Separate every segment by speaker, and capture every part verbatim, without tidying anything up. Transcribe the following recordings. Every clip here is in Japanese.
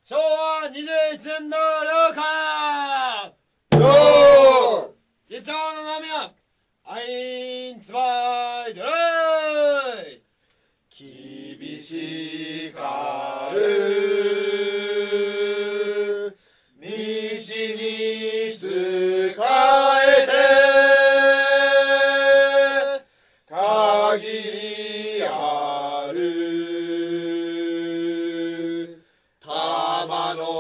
Speaker 1: 昭和にじゅういちねんの了解
Speaker 2: よー
Speaker 1: 議長の名前はアインツバイドライ
Speaker 2: 厳しかる道に仕えて限りある玉の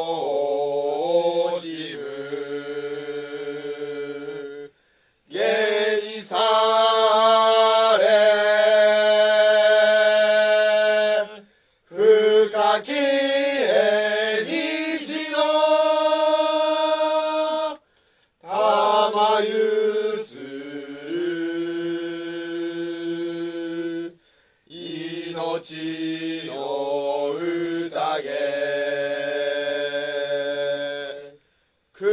Speaker 2: 惜しむ下にされ深き縁の玉ゆする命の宴熊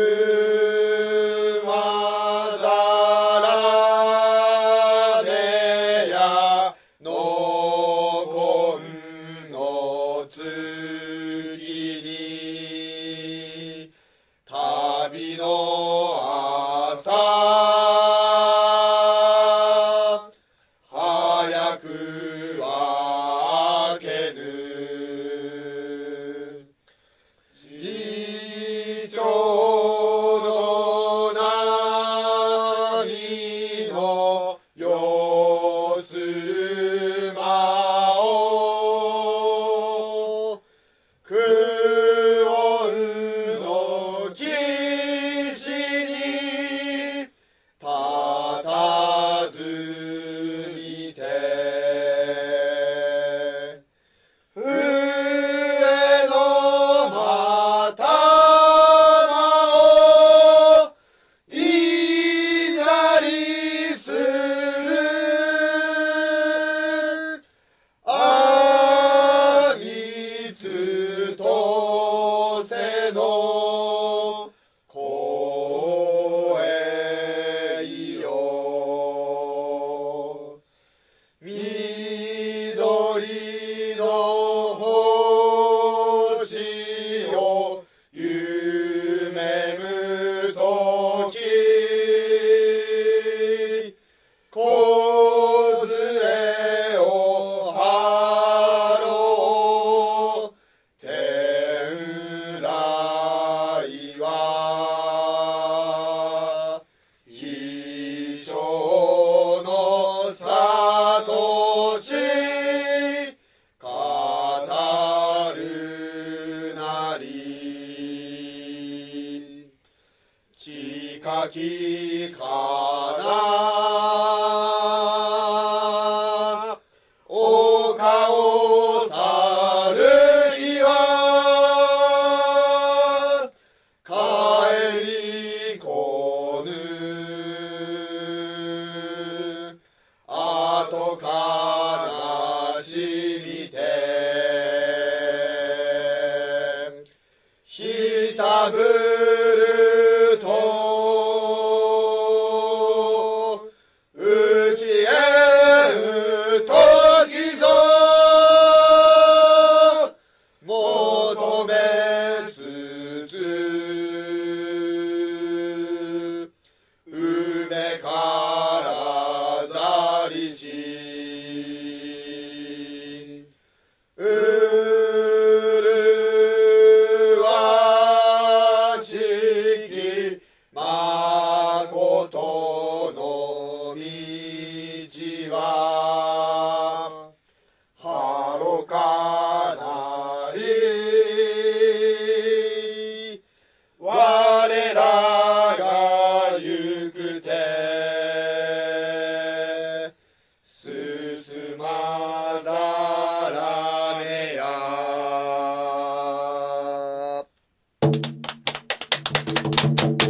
Speaker 2: 皿部屋の今の月に旅の朝早くは明けぬ次長の波のよする間を苦音の岸にたたずみて上のまたいざりするあみつとせの声よ緑の星を夢むときこずえを張ろう天来は秘書の諭し語るなり近きかな丘を去る日は帰りこぬ後悲しみてひたぶると打ちへうときぞ求めつつ梅からざりしうるわしきまことの道ははろかなり我らが行くて進まざらめや